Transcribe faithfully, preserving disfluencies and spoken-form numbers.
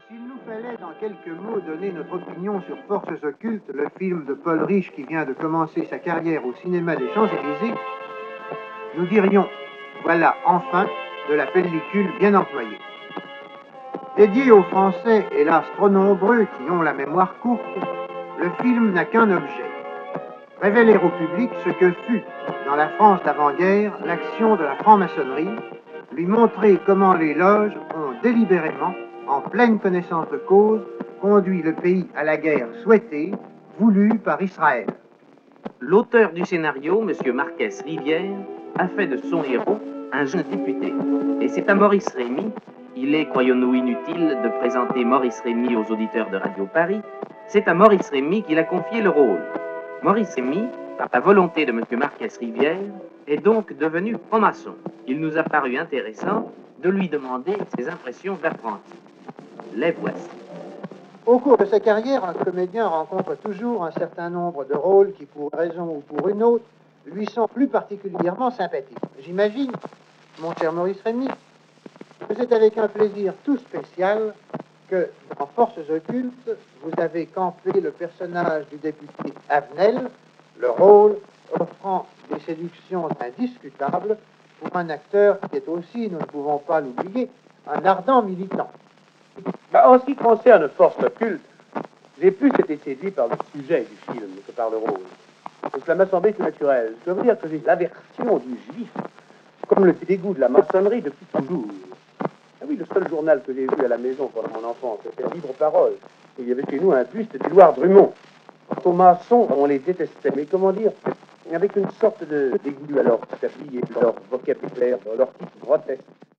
S'il nous fallait, dans quelques mots, donner notre opinion sur Forces occultes, le film de Paul Riche qui vient de commencer sa carrière au cinéma des Champs-Élysées, nous dirions, voilà enfin de la pellicule bien employée. Dédié aux Français, hélas trop nombreux, qui ont la mémoire courte, le film n'a qu'un objet. Révéler au public ce que fut, dans la France d'avant-guerre, l'action de la franc-maçonnerie, lui montrer comment les loges ont délibérément, en pleine connaissance de cause, conduit le pays à la guerre souhaitée, voulue par Israël. L'auteur du scénario, M. Marquès Rivière, a fait de son héros un jeune député. Et c'est à Maurice Rémy, il est, croyons-nous, inutile de présenter Maurice Rémy aux auditeurs de Radio Paris, c'est à Maurice Rémy qu'il a confié le rôle. Maurice Rémy, par la volonté de M. Marquès Rivière, est donc devenu franc-maçon. Il nous a paru intéressant de lui demander ses impressions d'apprenti. Les voici. Au cours de sa carrière, un comédien rencontre toujours un certain nombre de rôles qui, pour une raison ou pour une autre, lui sont plus particulièrement sympathiques. J'imagine, mon cher Maurice Rémy, que c'est avec un plaisir tout spécial que, dans Forces occultes, vous avez campé le personnage du député Avenel, le rôle offrant des séductions indiscutables pour un acteur qui est aussi, nous ne pouvons pas l'oublier, un ardent militant. Bah, en ce qui concerne Force occulte, j'ai plus été séduit par le sujet du film que par le rôle. Et cela m'a semblé tout naturel. Je dois vous dire que j'ai l'aversion du juif, comme le dégoût de la maçonnerie depuis toujours. Ah oui, le seul journal que j'ai vu à la maison pendant mon enfance, c'était Libre Parole. Et il y avait chez nous un buste d'Édouard Drummond. Quant aux maçons, on les détestait, mais comment dire, avec une sorte de dégoût à leur tapis et leur vocabulaire, leur titre grotesque.